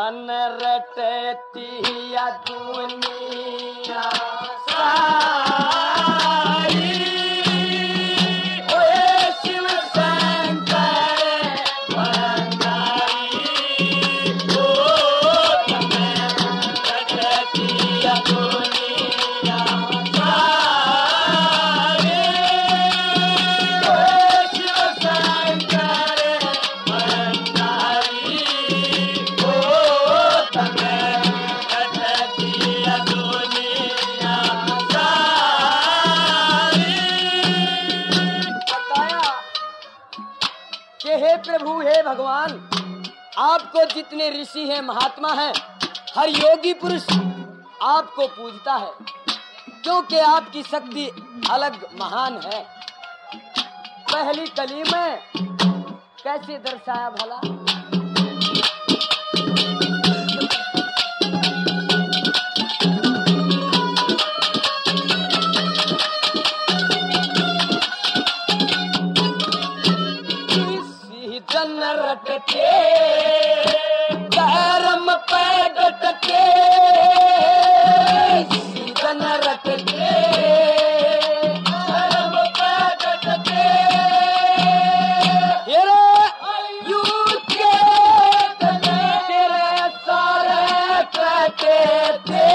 धन रटती या दुनिया सारी, ओए शिव शंकर भंडारी, ओ धन रटती या दुनिया सारी, ओए शिव शंकर भंडारी, ओ धन रटती या दुनिया सारी। बताया कि हे प्रभु, हे भगवान, आपको जितने ऋषि हैं, महात्मा हैं, हर योगी पुरुष आपको पूजता है, क्योंकि आपकी शक्ति अलग महान है। पहली कली में कैसे दर्शाया भला? जन रटके धर्म पे डटके, जन रटके धर्म पे डटके, युद्ध के तेरे सारे कटे थे।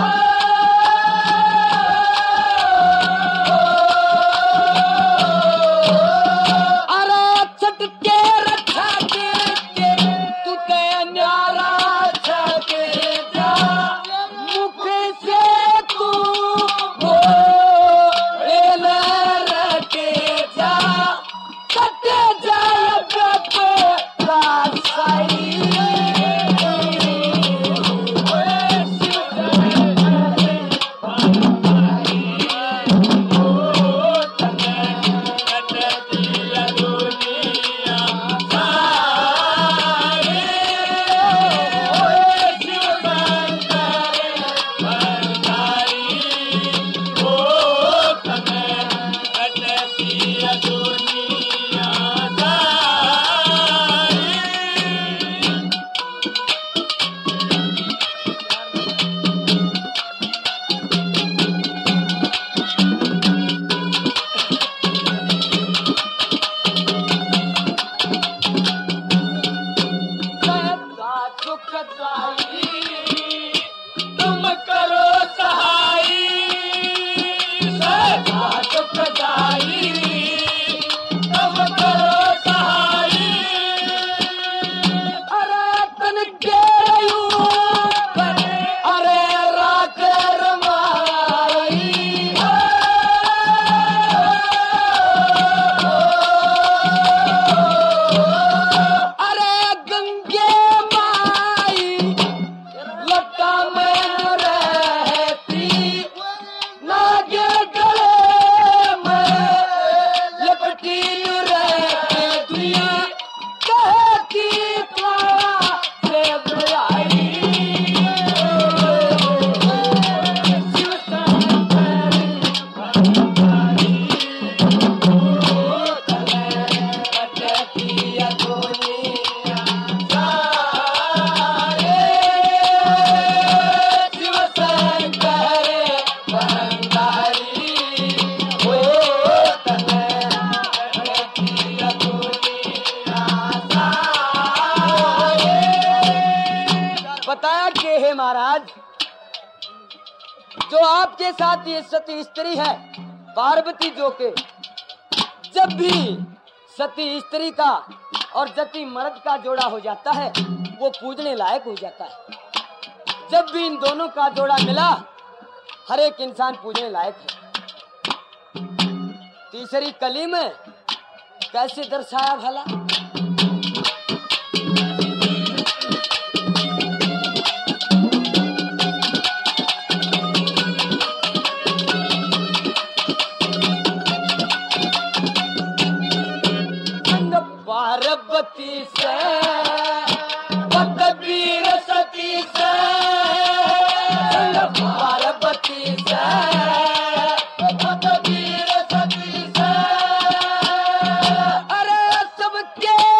अरे छटके तुम करो सहाई, दुखदाई तुम करो सहाई। अरे तन के अरे रात रमाई, अरे गंगे माई लता में रहती, नागे गले में लपटी रहती, दुनिया कहती से बुलाई। शिव शंकर भंडारी, ओ धन रटती या दुनिया सारी, शिव शंकर भंडारी, ओ धन रटती या दुनिया सारी। बताया कि हे महाराज, जो आपके साथ ये सती स्त्री है पार्वती, जो के जब भी सती स्त्री का और जति मर्द का जोड़ा हो जाता है वो पूजने लायक हो जाता है। जब भी इन दोनों का जोड़ा मिला हर एक इंसान पूजने लायक है। तीसरी कली में कैसे दर्शाया भला? पार्वती से पतवीर सती से, पार्वती से पतवीर सती से, अरे सबके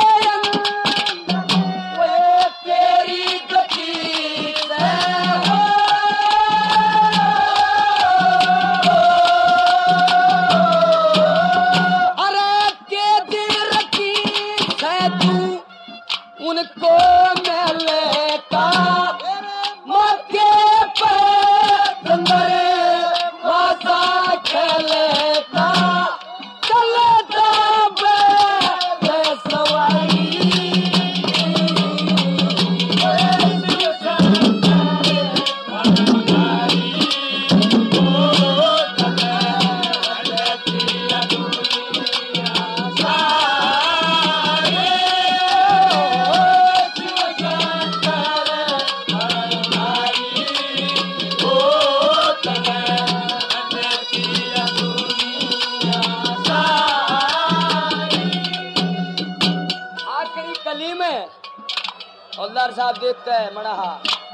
सरदार साहब देखते हैं मड़हा।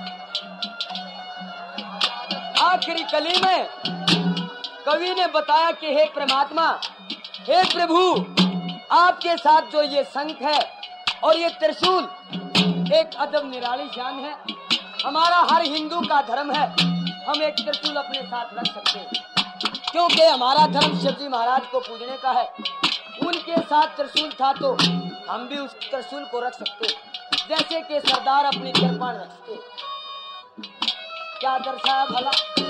आखिरी कली में कवि ने बताया कि हे परमात्मा, हे प्रभु, आपके साथ जो ये शंख है और ये त्रिशूल एक अदब निराली शान है। हमारा हर हिंदू का धर्म है, हम एक त्रिशूल अपने साथ रख सकते हैं, क्योंकि हमारा धर्म शिवजी महाराज को पूजने का है। उनके साथ त्रिशूल था तो हम भी उस त्रिशूल को रख सकते, जैसे कि सरदार अपनी कृपाण रखते। क्या दर्शाया भला।